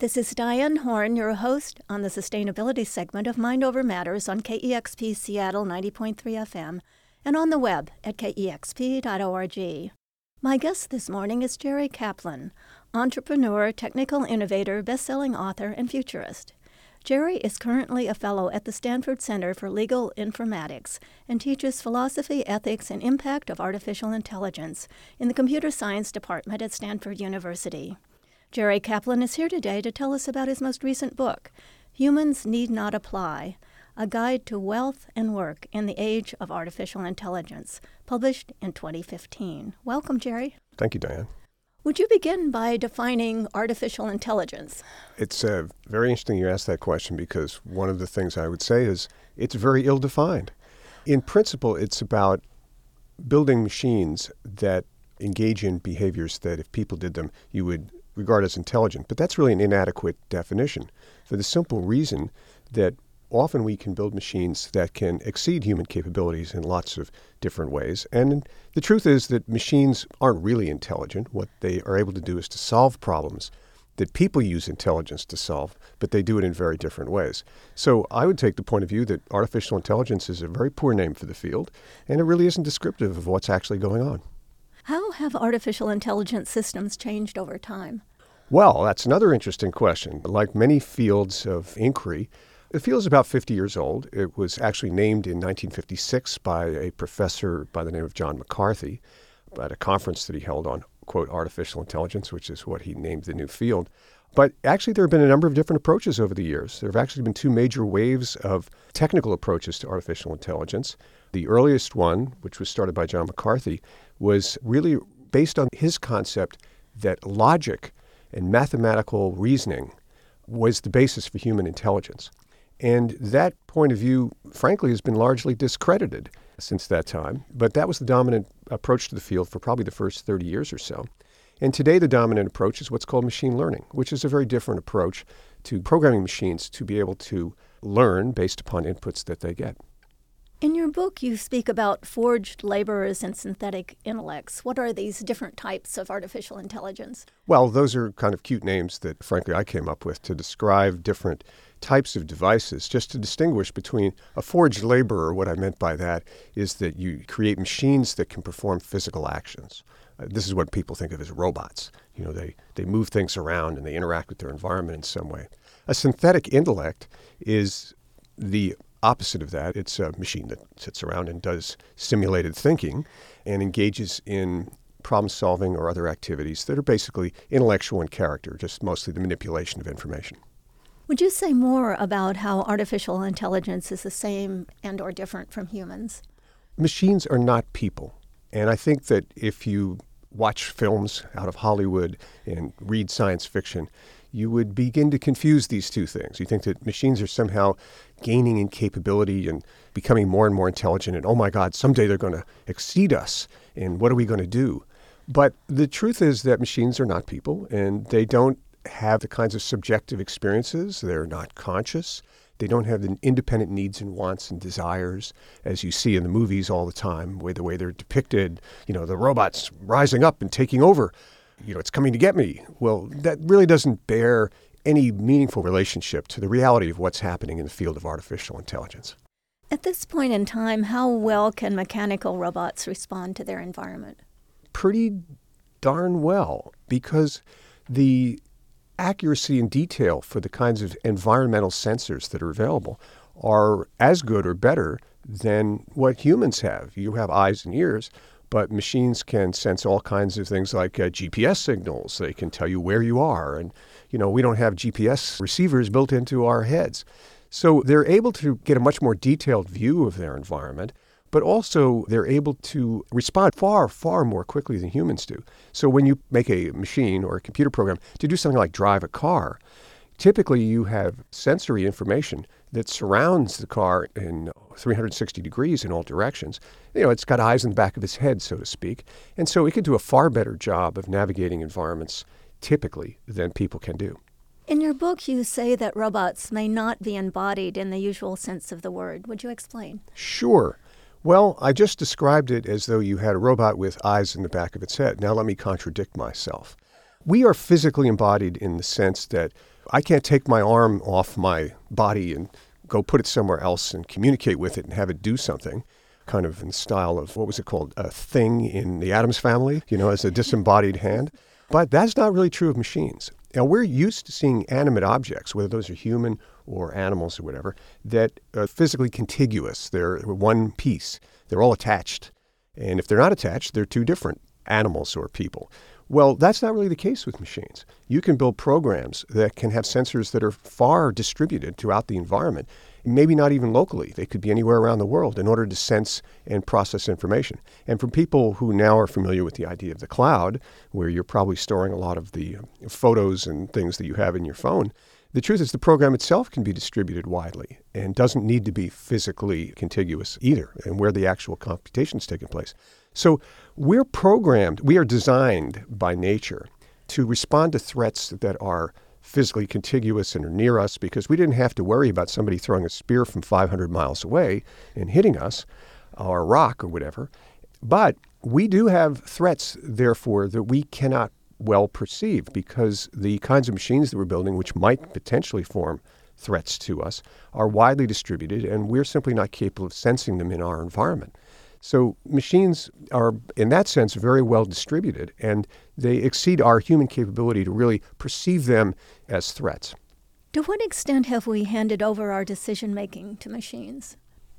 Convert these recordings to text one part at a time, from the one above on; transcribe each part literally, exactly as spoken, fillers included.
This is Diane Horn, your host on the sustainability segment of Mind Over Matters on K E X P Seattle ninety point three F M and on the web at K E X P dot org. My guest this morning is Jerry Kaplan, entrepreneur, technical innovator, best-selling author, and futurist. Jerry is currently a fellow at the Stanford Center for Legal Informatics and teaches philosophy, ethics, and impact of artificial intelligence in the computer science department at Stanford University. Jerry Kaplan is here today to tell us about his most recent book, Humans Need Not Apply, A Guide to Wealth and Work in the Age of Artificial Intelligence, published in twenty fifteen. Welcome, Jerry. Thank you, Diane. Would you begin by defining artificial intelligence? It's uh, very interesting you asked that question because one of the things I would say is it's very ill-defined. In principle, it's about building machines that engage in behaviors that if people did them, you would regard as intelligent. But that's really an inadequate definition for the simple reason that often we can build machines that can exceed human capabilities in lots of different ways. And the truth is that machines aren't really intelligent. What they are able to do is to solve problems that people use intelligence to solve, but they do it in very different ways. So I would take the point of view that artificial intelligence is a very poor name for the field, and it really isn't descriptive of what's actually going on. How have artificial intelligence systems changed over time? Well, that's another interesting question. Like many fields of inquiry, the field is about fifty years old. It was actually named in nineteen fifty-six by a professor by the name of John McCarthy at a conference that he held on, quote, artificial intelligence, which is what he named the new field. But actually, there have been a number of different approaches over the years. There have actually been two major waves of technical approaches to artificial intelligence. The earliest one, which was started by John McCarthy, was really based on his concept that logic and mathematical reasoning was the basis for human intelligence. And that point of view, frankly, has been largely discredited since that time. But that was the dominant approach to the field for probably the first thirty years or so. And today, the dominant approach is what's called machine learning, which is a very different approach to programming machines to be able to learn based upon inputs that they get. In your book, you speak about forged laborers and synthetic intellects. What are these different types of artificial intelligence? Well, those are kind of cute names that, frankly, I came up with to describe different types of devices, just to distinguish between a forged laborer. What I meant by that is that you create machines that can perform physical actions. Uh, this is what people think of as robots. You know, they, they move things around and they interact with their environment in some way. A synthetic intellect is the opposite of that. It's a machine that sits around and does simulated thinking and engages in problem solving or other activities that are basically intellectual in character, just mostly the manipulation of information. Would you say more about how artificial intelligence is the same and or different from humans? Machines are not people. And I think that if you watch films out of Hollywood and read science fiction, you would begin to confuse these two things. You think that machines are somehow gaining in capability and becoming more and more intelligent, and oh my God, someday they're going to exceed us, and what are we going to do? But the truth is that machines are not people, and they don't have the kinds of subjective experiences. They're not conscious. They don't have the independent needs and wants and desires as you see in the movies all the time, the way, the way they're depicted, you know, the robots rising up and taking over. You know, it's coming to get me. Well, that really doesn't bear any meaningful relationship to the reality of what's happening in the field of artificial intelligence. At this point in time, how well can mechanical robots respond to their environment? Pretty darn well, because the accuracy and detail for the kinds of environmental sensors that are available are as good or better than what humans have. You have eyes and ears, but machines can sense all kinds of things like uh, G P S signals. They can tell you where you are. And, you know, we don't have G P S receivers built into our heads. So they're able to get a much more detailed view of their environment, but also they're able to respond far, far more quickly than humans do. So when you make a machine or a computer program to do something like drive a car, typically you have sensory information that surrounds the car in three hundred sixty degrees in all directions. You know, it's got eyes in the back of its head, so to speak. And so it can do a far better job of navigating environments typically than people can do. In your book, you say that robots may not be embodied in the usual sense of the word. Would you explain? Sure. Well, I just described it as though you had a robot with eyes in the back of its head. Now let me contradict myself. We are physically embodied in the sense that I can't take my arm off my body and go put it somewhere else and communicate with it and have it do something, kind of in the style of, what was it called, a thing in the Addams Family, you know, as a disembodied hand. But that's not really true of machines. Now, we're used to seeing animate objects, whether those are human or animals or whatever, that are physically contiguous. They're one piece. They're all attached. And if they're not attached, they're two different animals or people. Well, that's not really the case with machines. You can build programs that can have sensors that are far distributed throughout the environment, maybe not even locally. They could be anywhere around the world in order to sense and process information. And for people who now are familiar with the idea of the cloud, where you're probably storing a lot of the photos and things that you have in your phone, the truth is the program itself can be distributed widely and doesn't need to be physically contiguous either, and where the actual computation's taking place. So we're programmed, we are designed by nature to respond to threats that are physically contiguous and are near us, because we didn't have to worry about somebody throwing a spear from five hundred miles away and hitting us, or a rock or whatever. But we do have threats, therefore, that we cannot well perceive, because the kinds of machines that we're building, which might potentially form threats to us, are widely distributed, and we're simply not capable of sensing them in our environment. So machines are, in that sense, very well distributed, and they exceed our human capability to really perceive them as threats. To what extent have we handed over our decision-making to machines?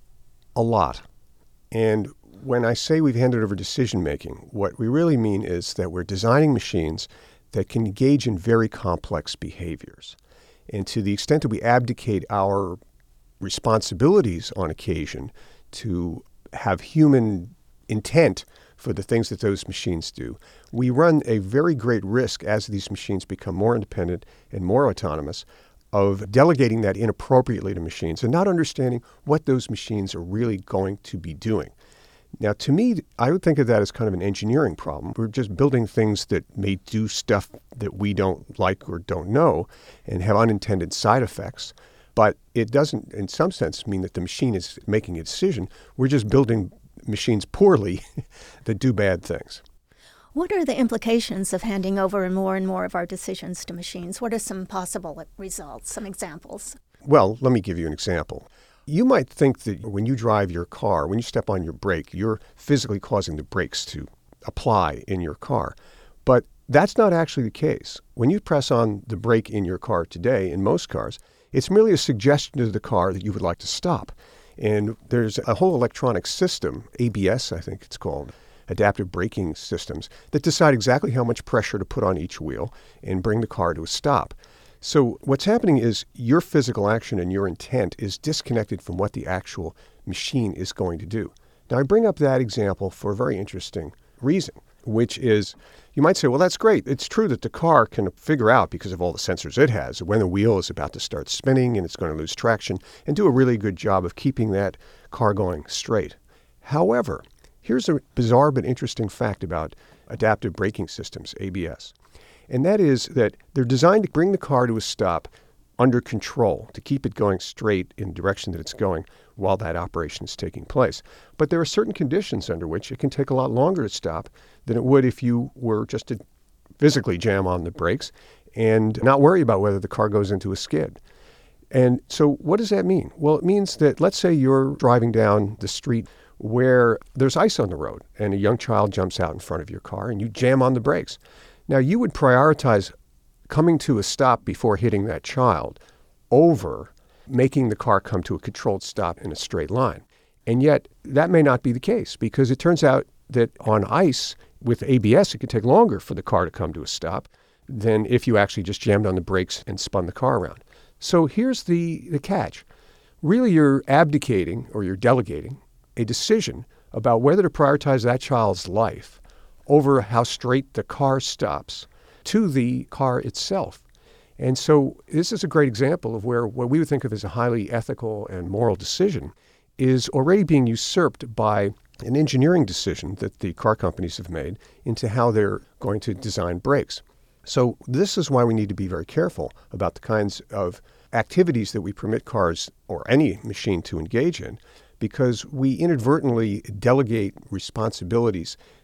A lot. And when I say we've handed over decision-making, what we really mean is that we're designing machines that can engage in very complex behaviors. And to the extent that we abdicate our responsibilities on occasion to have human intent for the things that those machines do, we run a very great risk, as these machines become more independent and more autonomous, of delegating that inappropriately to machines and not understanding what those machines are really going to be doing. Now, to me, I would think of that as kind of an engineering problem. We're just building things that may do stuff that we don't like or don't know and have unintended side effects. But it doesn't, in some sense, mean that the machine is making a decision. We're just building machines poorly that do bad things. What are the implications of handing over more and more of our decisions to machines? What are some possible results, some examples? Well, let me give you an example. You might think that when you drive your car, when you step on your brake, you're physically causing the brakes to apply in your car. But that's not actually the case. When you press on the brake in your car today, in most cars, it's merely a suggestion to the car that you would like to stop. And there's a whole electronic system, A B S I think it's called, adaptive braking systems, that decide exactly how much pressure to put on each wheel and bring the car to a stop. So what's happening is your physical action and your intent is disconnected from what the actual machine is going to do. Now, I bring up that example for a very interesting reason, which is, you might say, well, that's great. It's true that the car can figure out, because of all the sensors it has, when the wheel is about to start spinning and it's going to lose traction, and do a really good job of keeping that car going straight. However, here's a bizarre but interesting fact about adaptive braking systems, A B S. And that is that they're designed to bring the car to a stop under control, to keep it going straight in the direction that it's going while that operation is taking place. But there are certain conditions under which it can take a lot longer to stop than it would if you were just to physically jam on the brakes and not worry about whether the car goes into a skid. And so what does that mean? Well, it means that, let's say you're driving down the street where there's ice on the road and a young child jumps out in front of your car and you jam on the brakes. Now, you would prioritize coming to a stop before hitting that child over making the car come to a controlled stop in a straight line. And yet, that may not be the case, because it turns out that on ice, with A B S, it could take longer for the car to come to a stop than if you actually just jammed on the brakes and spun the car around. So here's the, the catch. Really, you're abdicating, or you're delegating, a decision about whether to prioritize that child's life over how straight the car stops to the car itself. And so this is a great example of where what we would think of as a highly ethical and moral decision is already being usurped by an engineering decision that the car companies have made into how they're going to design brakes. So this is why we need to be very careful about the kinds of activities that we permit cars or any machine to engage in, because we inadvertently delegate responsibilities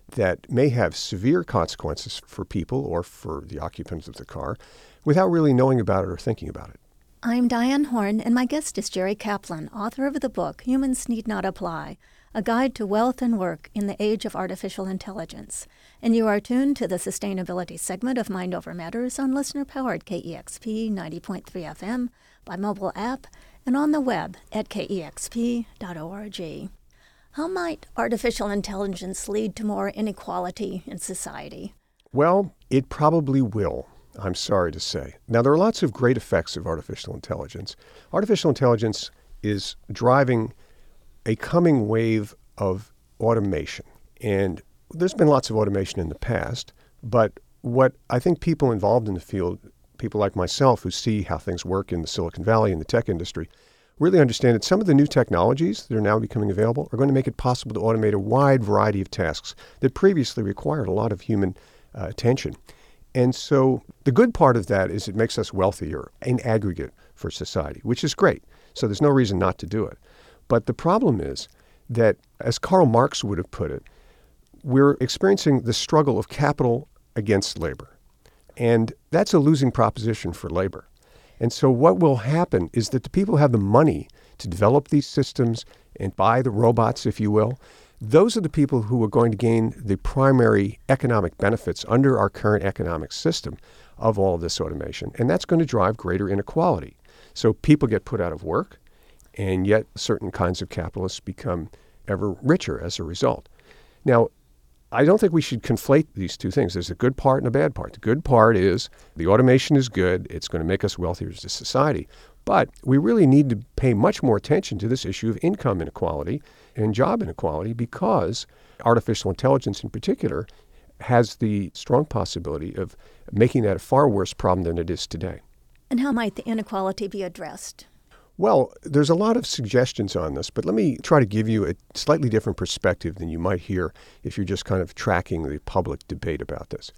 that may have severe consequences for people or for the occupants of the car without really knowing about it or thinking about it. I'm Diane Horn, and my guest is Jerry Kaplan, author of the book Humans Need Not Apply, A Guide to Wealth and Work in the Age of Artificial Intelligence. And you are tuned to the sustainability segment of Mind Over Matters on listener-powered K E X P ninety point three F M, by mobile app, and on the web at K E X P dot org. How might artificial intelligence lead to more inequality in society? Well, it probably will, I'm sorry to say. Now, there are lots of great effects of artificial intelligence. Artificial intelligence is driving a coming wave of automation. And there's been lots of automation in the past, but what I think people involved in the field, people like myself who see how things work in the Silicon Valley and the tech industry, really understand that some of the new technologies that are now becoming available are going to make it possible to automate a wide variety of tasks that previously required a lot of human uh, attention. And so the good part of that is it makes us wealthier in aggregate for society, which is great. So there's no reason not to do it. But the problem is that, as Karl Marx would have put it, we're experiencing the struggle of capital against labor. And that's a losing proposition for labor. And so what will happen is that the people who have the money to develop these systems and buy the robots, if you will, those are the people who are going to gain the primary economic benefits under our current economic system of all this automation. And that's going to drive greater inequality. So people get put out of work, and yet certain kinds of capitalists become ever richer as a result. Now, I don't think we should conflate these two things. There's a good part and a bad part. The good part is the automation is good. It's going to make us wealthier as a society. But we really need to pay much more attention to this issue of income inequality and job inequality, because artificial intelligence in particular has the strong possibility of making that a far worse problem than it is today. And how might the inequality be addressed? Well, there's a lot of suggestions on this, but let me try to give you a slightly different perspective than you might hear if you're just kind of tracking the public debate about this.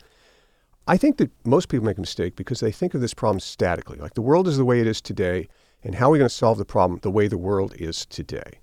I think that most people make a mistake because they think of this problem statically, like the world is the way it is today, and how are we going to solve the problem the way the world is today?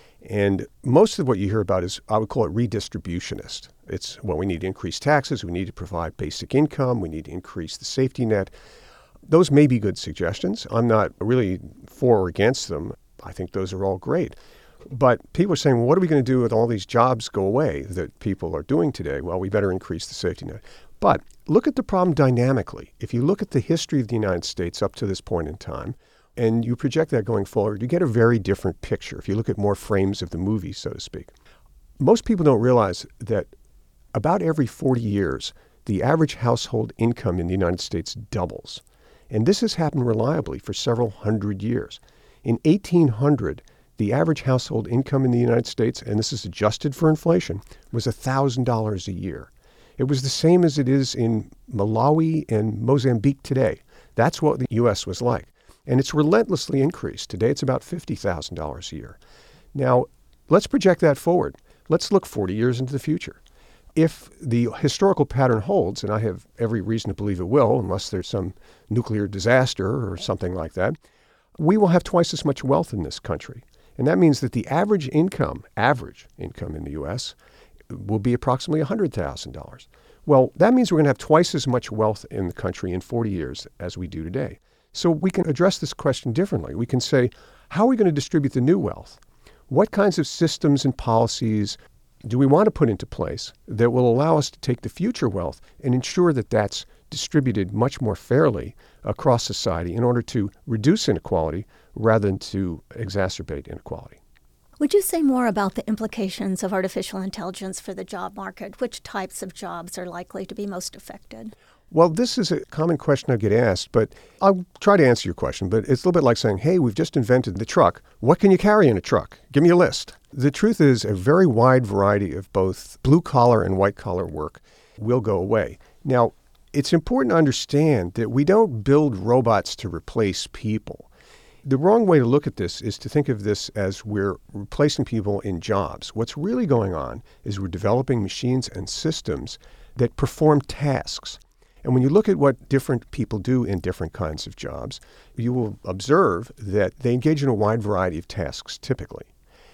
And most of what you hear about is, I would call it redistributionist. It's, well, we need to increase taxes, we need to provide basic income, we need to increase the safety net. Those may be good suggestions. I'm not really for or against them. I think those are all great. But people are saying, well, what are we going to do with all these jobs go away that people are doing today? Well, we better increase the safety net. But look at the problem dynamically. If you look at the history of the United States up to this point in time, and you project that going forward, you get a very different picture if you look at more frames of the movie, so to speak. Most people don't realize that about every forty years, the average household income in the United States doubles. And this has happened reliably for several hundred years. In eighteen hundred, the average household income in the United States, and this is adjusted for inflation, was one thousand dollars a year. It was the same as it is in Malawi and Mozambique today. That's what the U S was like. And it's relentlessly increased. Today it's about fifty thousand dollars a year. Now, let's project that forward. Let's look forty years into the future. If the historical pattern holds, and I have every reason to believe it will, unless there's some nuclear disaster or something like that, we will have twice as much wealth in this country. And that means that the average income, average income in the U S will be approximately one hundred thousand dollars. Well, that means we're going to have twice as much wealth in the country in forty years as we do today. So we can address this question differently. We can say, how are we going to distribute the new wealth? What kinds of systems and policies do we want to put into place that will allow us to take the future wealth and ensure that that's distributed much more fairly across society in order to reduce inequality rather than to exacerbate inequality? Would you say more about the implications of artificial intelligence for the job market? Which types of jobs are likely to be most affected? Well, this is a common question I get asked, but I'll try to answer your question. But it's a little bit like saying, hey, we've just invented the truck. What can you carry in a truck? Give me a list. The truth is a very wide variety of both blue-collar and white-collar work will go away. Now, it's important to understand that we don't build robots to replace people. The wrong way to look at this is to think of this as we're replacing people in jobs. What's really going on is we're developing machines and systems that perform tasks. And when you look at what different people do in different kinds of jobs, you will observe that they engage in a wide variety of tasks typically.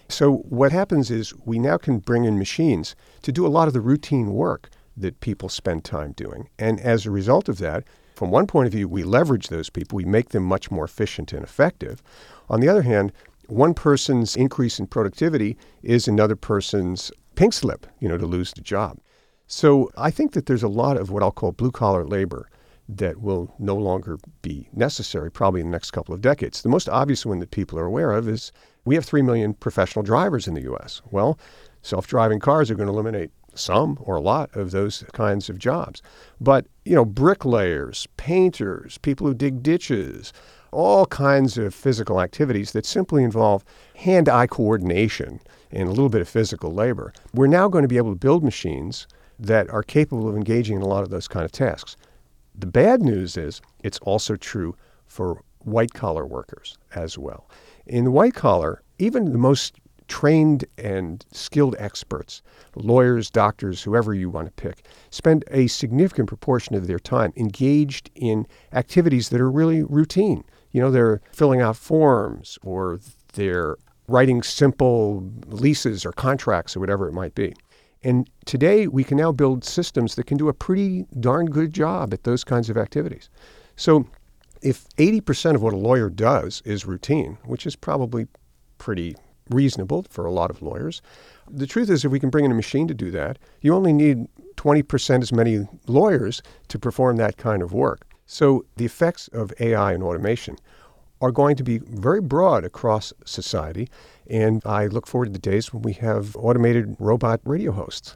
So what happens is we now can bring in machines to do a lot of the routine work that people spend time doing. And as a result of that, from one point of view, we leverage those people. We make them much more efficient and effective. On the other hand, one person's increase in productivity is another person's pink slip, you know, to lose the job. So I think that there's a lot of what I'll call blue-collar labor that will no longer be necessary probably in the next couple of decades. The most obvious one that people are aware of is we have three million professional drivers in the U S. Well, self-driving cars are going to eliminate some or a lot of those kinds of jobs. But, you know, bricklayers, painters, people who dig ditches, all kinds of physical activities that simply involve hand-eye coordination and a little bit of physical labor. We're now going to be able to build machines that are capable of engaging in a lot of those kind of tasks. The bad news is it's also true for white-collar workers as well. In the white-collar, even the most trained and skilled experts, lawyers, doctors, whoever you want to pick, spend a significant proportion of their time engaged in activities that are really routine. You know, they're filling out forms or they're writing simple leases or contracts or whatever it might be. And today we can now build systems that can do a pretty darn good job at those kinds of activities. So if eighty percent of what a lawyer does is routine, which is probably pretty reasonable for a lot of lawyers, the truth is if we can bring in a machine to do that, you only need twenty percent as many lawyers to perform that kind of work. So the effects of A I and automation are going to be very broad across society. And I look forward to the days when we have automated robot radio hosts.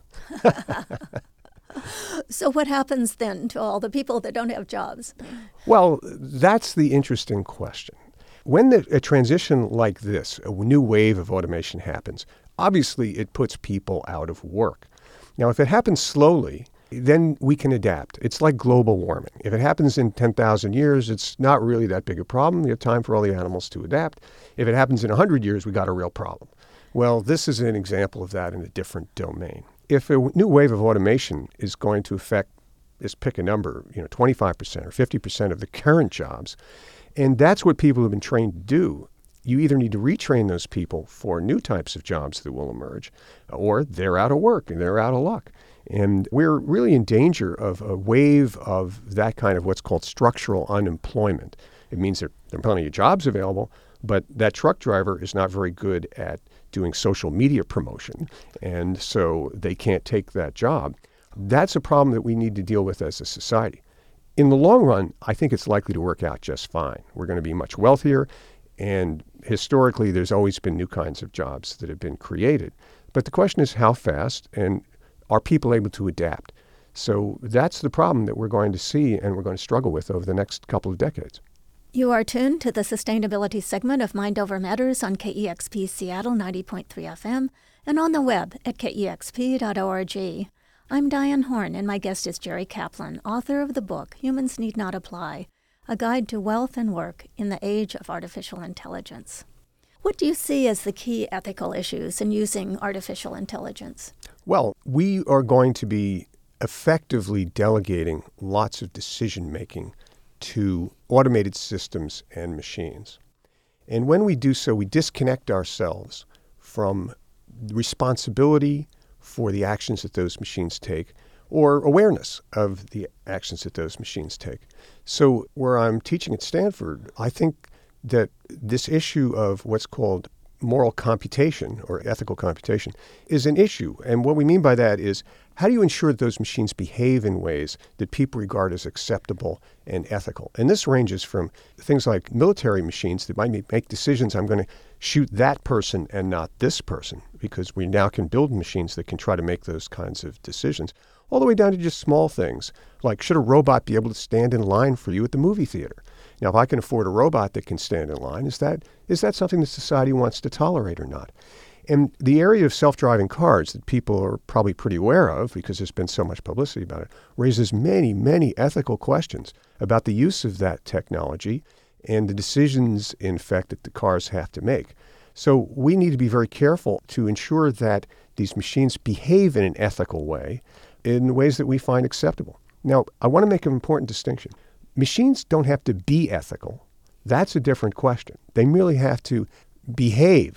So what happens then to all the people that don't have jobs? Well, that's the interesting question. When the, a transition like this, a new wave of automation happens, obviously it puts people out of work. Now, if it happens slowly, then we can adapt. It's like global warming. If it happens in ten thousand years, it's not really that big a problem. You have time for all the animals to adapt. If it happens in one hundred years, we got a real problem. Well, this is an example of that in a different domain. If a new wave of automation is going to affect, let's pick a number, you know, twenty-five percent or fifty percent of the current jobs, and that's what people have been trained to do, you either need to retrain those people for new types of jobs that will emerge, or they're out of work and they're out of luck. And we're really in danger of a wave of that kind of what's called structural unemployment. It means there, there are plenty of jobs available, but that truck driver is not very good at doing social media promotion, and so they can't take that job. That's a problem that we need to deal with as a society. In the long run, I think it's likely to work out just fine. We're going to be much wealthier, and historically, there's always been new kinds of jobs that have been created. But the question is how fast, and are people able to adapt? So that's the problem that we're going to see and we're going to struggle with over the next couple of decades. You are tuned to the sustainability segment of Mind Over Matters on K E X P Seattle ninety point three F M and on the web at K E X P dot org. I'm Diane Horn, and my guest is Jerry Kaplan, author of the book Humans Need Not Apply, A Guide to Wealth and Work in the Age of Artificial Intelligence. What do you see as the key ethical issues in using artificial intelligence? Well, we are going to be effectively delegating lots of decision-making to automated systems and machines. And when we do so, we disconnect ourselves from responsibility for the actions that those machines take or awareness of the actions that those machines take. So where I'm teaching at Stanford, I think that this issue of what's called moral computation or ethical computation is an issue. And what we mean by that is how do you ensure that those machines behave in ways that people regard as acceptable and ethical? And this ranges from things like military machines that might make decisions, I'm going to shoot that person and not this person, because we now can build machines that can try to make those kinds of decisions, all the way down to just small things, like should a robot be able to stand in line for you at the movie theater? Now, if I can afford a robot that can stand in line, is that is that something that society wants to tolerate or not? And the area of self-driving cars that people are probably pretty aware of, because there's been so much publicity about it, raises many, many ethical questions about the use of that technology and the decisions, in fact, that the cars have to make. So we need to be very careful to ensure that these machines behave in an ethical way, in ways that we find acceptable. Now, I want to make an important distinction. Machines don't have to be ethical. That's a different question. They merely have to behave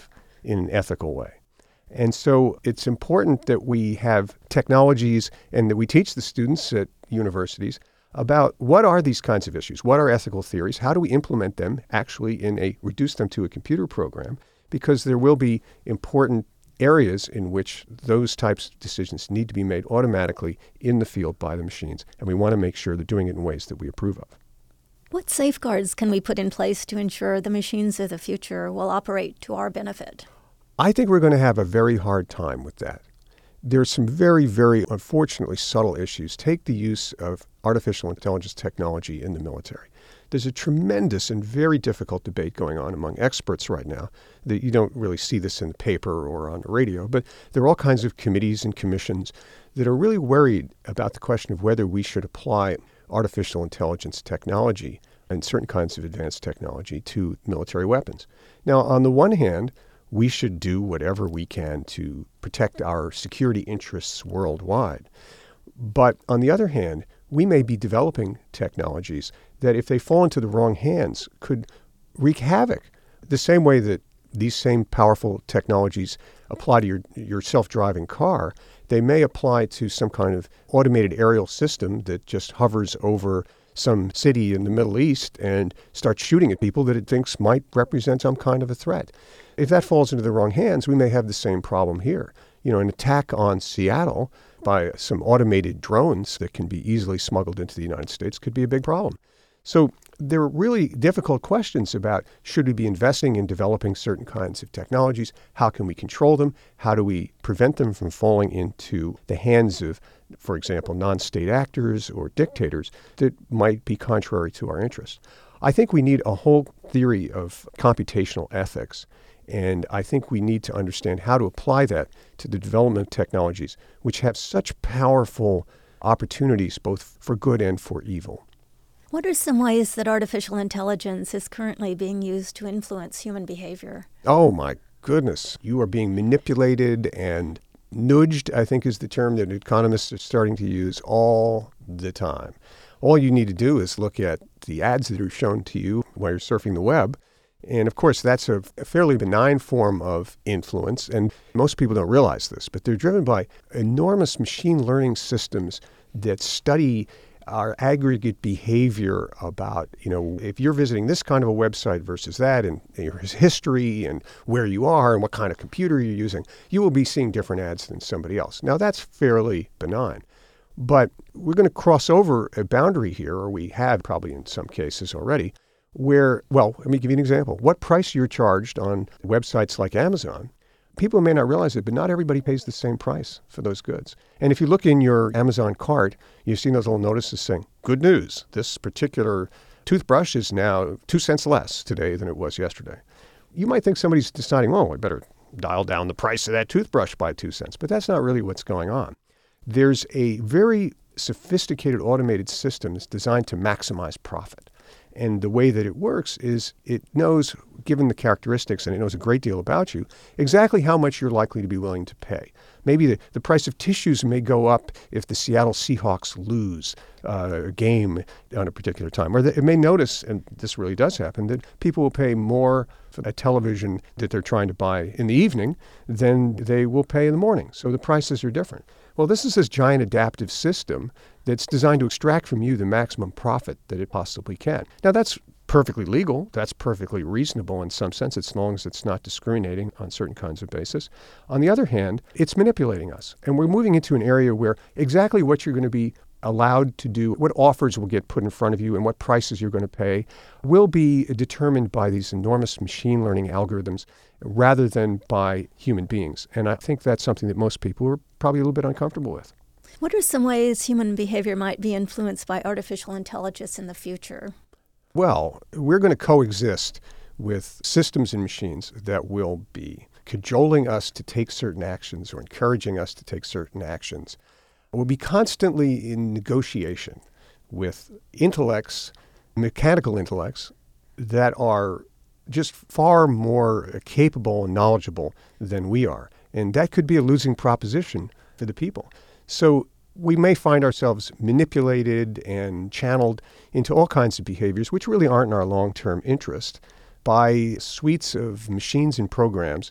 in an ethical way. And so it's important that we have technologies and that we teach the students at universities about what are these kinds of issues, what are ethical theories, how do we implement them actually in a, reduce them to a computer program, because there will be important areas in which those types of decisions need to be made automatically in the field by the machines, and we want to make sure they're doing it in ways that we approve of. What safeguards can we put in place to ensure the machines of the future will operate to our benefit? I think we're going to have a very hard time with that. There's some very, very unfortunately subtle issues. Take the use of artificial intelligence technology in the military. There's a tremendous and very difficult debate going on among experts right now. That you don't really see this in the paper or on the radio, but there are all kinds of committees and commissions that are really worried about the question of whether we should apply artificial intelligence technology and certain kinds of advanced technology to military weapons. Now, on the one hand, we should do whatever we can to protect our security interests worldwide. But on the other hand, we may be developing technologies that, if they fall into the wrong hands, could wreak havoc. The same way that these same powerful technologies apply to your, your self-driving car, they may apply to some kind of automated aerial system that just hovers over some city in the Middle East and starts shooting at people that it thinks might represent some kind of a threat. If that falls into the wrong hands, we may have the same problem here. You know, an attack on Seattle by some automated drones that can be easily smuggled into the United States could be a big problem. So there are really difficult questions about, should we be investing in developing certain kinds of technologies? How can we control them? How do we prevent them from falling into the hands of, for example, non-state actors or dictators that might be contrary to our interests? I think we need a whole theory of computational ethics. And I think we need to understand how to apply that to the development of technologies which have such powerful opportunities both for good and for evil. What are some ways that artificial intelligence is currently being used to influence human behavior? Oh, my goodness. You are being manipulated and nudged, I think is the term that economists are starting to use all the time. All you need to do is look at the ads that are shown to you while you're surfing the web. And of course, that's a fairly benign form of influence, and most people don't realize this, but they're driven by enormous machine learning systems that study our aggregate behavior about, you know, if you're visiting this kind of a website versus that, and your history and where you are and what kind of computer you're using, you will be seeing different ads than somebody else. Now, that's fairly benign. But we're going to cross over a boundary here, or we have probably in some cases already, where, well, let me give you an example. What price you're charged on websites like Amazon, people may not realize it, but not everybody pays the same price for those goods. And if you look in your Amazon cart, you've seen those little notices saying, good news, this particular toothbrush is now two cents less today than it was yesterday. You might think somebody's deciding, oh, I better dial down the price of that toothbrush by two cents, but that's not really what's going on. There's a very sophisticated automated system that's designed to maximize profit. And the way that it works is it knows, given the characteristics, and it knows a great deal about you, exactly how much you're likely to be willing to pay. Maybe the, the price of tissues may go up if the Seattle Seahawks lose uh, a game on a particular time. Or that it may notice, and this really does happen, that people will pay more for a television that they're trying to buy in the evening than they will pay in the morning. So the prices are different. Well, this is this giant adaptive system that's designed to extract from you the maximum profit that it possibly can. Now, that's perfectly legal. That's perfectly reasonable in some sense, as long as it's not discriminating on certain kinds of basis. On the other hand, it's manipulating us. And we're moving into an area where exactly what you're going to be allowed to do, what offers will get put in front of you, and what prices you're going to pay will be determined by these enormous machine learning algorithms rather than by human beings. And I think that's something that most people are probably a little bit uncomfortable with. What are some ways human behavior might be influenced by artificial intelligence in the future? Well, we're going to coexist with systems and machines that will be cajoling us to take certain actions or encouraging us to take certain actions. We'll be constantly in negotiation with intellects, mechanical intellects, that are just far more capable and knowledgeable than we are. And that could be a losing proposition for the people. So we may find ourselves manipulated and channeled into all kinds of behaviors which really aren't in our long-term interest by suites of machines and programs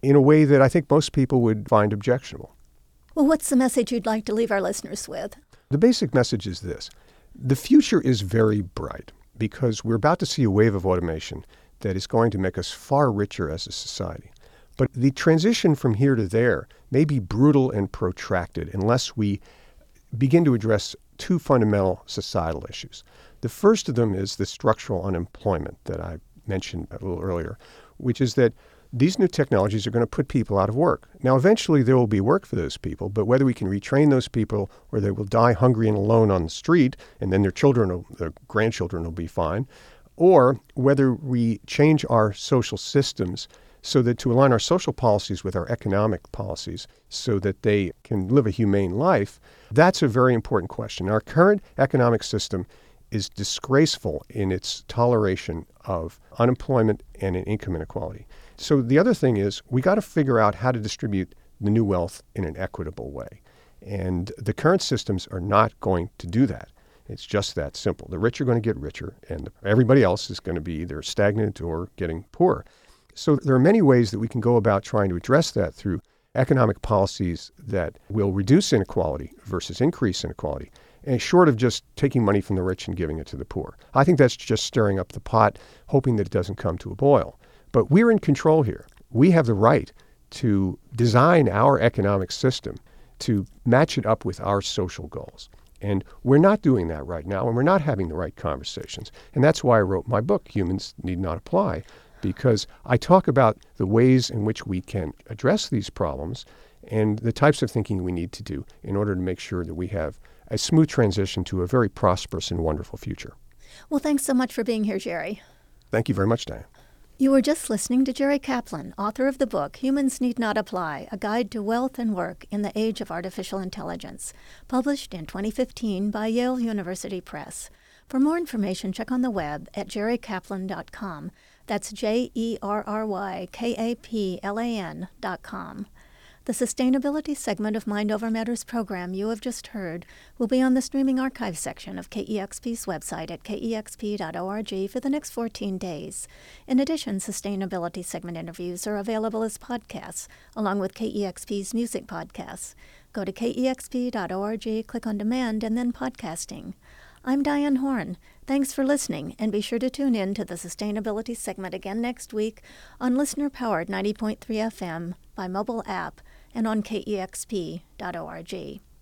in a way that I think most people would find objectionable. Well, what's the message you'd like to leave our listeners with? The basic message is this. The future is very bright because we're about to see a wave of automation that is going to make us far richer as a society. But the transition from here to there may be brutal and protracted unless we begin to address two fundamental societal issues. The first of them is the structural unemployment that I mentioned a little earlier, which is that these new technologies are going to put people out of work. Now, eventually there will be work for those people, but whether we can retrain those people or they will die hungry and alone on the street, and then their children, will, their grandchildren will be fine, or whether we change our social systems so that to align our social policies with our economic policies so that they can live a humane life, that's a very important question. Our current economic system is disgraceful in its toleration of unemployment and income inequality. So the other thing is we got to figure out how to distribute the new wealth in an equitable way. And the current systems are not going to do that. It's just that simple. The rich are going to get richer, and everybody else is going to be either stagnant or getting poorer. So there are many ways that we can go about trying to address that through economic policies that will reduce inequality versus increase inequality, and short of just taking money from the rich and giving it to the poor. I think that's just stirring up the pot, hoping that it doesn't come to a boil. But we're in control here. We have the right to design our economic system to match it up with our social goals. And we're not doing that right now, and we're not having the right conversations. And that's why I wrote my book, Humans Need Not Apply, because I talk about the ways in which we can address these problems and the types of thinking we need to do in order to make sure that we have a smooth transition to a very prosperous and wonderful future. Well, thanks so much for being here, Jerry. Thank you very much, Diane. You were just listening to Jerry Kaplan, author of the book Humans Need Not Apply, A Guide to Wealth and Work in the Age of Artificial Intelligence, published in twenty fifteen by Yale University Press. For more information, check on the web at jerry kaplan dot com. That's J E R R Y K A P L A N dot com. The sustainability segment of Mind Over Matters program you have just heard will be on the streaming archive section of K E X P's website at K E X P dot org for the next fourteen days. In addition, sustainability segment interviews are available as podcasts, along with K E X P's music podcasts. Go to K E X P dot org, click on Demand, and then Podcasting. I'm Diane Horn. Thanks for listening, and be sure to tune in to the sustainability segment again next week on listener-powered ninety point three F M by mobile app and on K E X P dot org.